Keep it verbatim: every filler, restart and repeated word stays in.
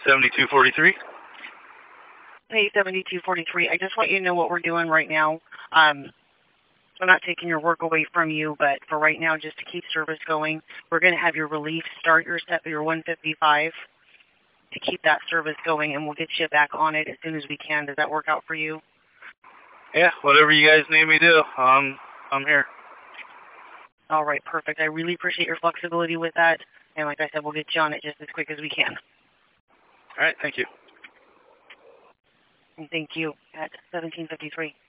seventy-two forty-three. Hey, seventy-two forty-three. I just want you to know what we're doing right now. Um, I'm not taking your work away from you, but for right now, just to keep service going, we're going to have your relief start your step your one fifty-five to keep that service going, and we'll get you back on it as soon as we can. Does that work out for you? Yeah, whatever you guys need me to do, um, I'm here. All right, perfect. I really appreciate your flexibility with that. And like I said, we'll get you on it just as quick as we can. All right, thank you. And thank you at seventeen fifty-three.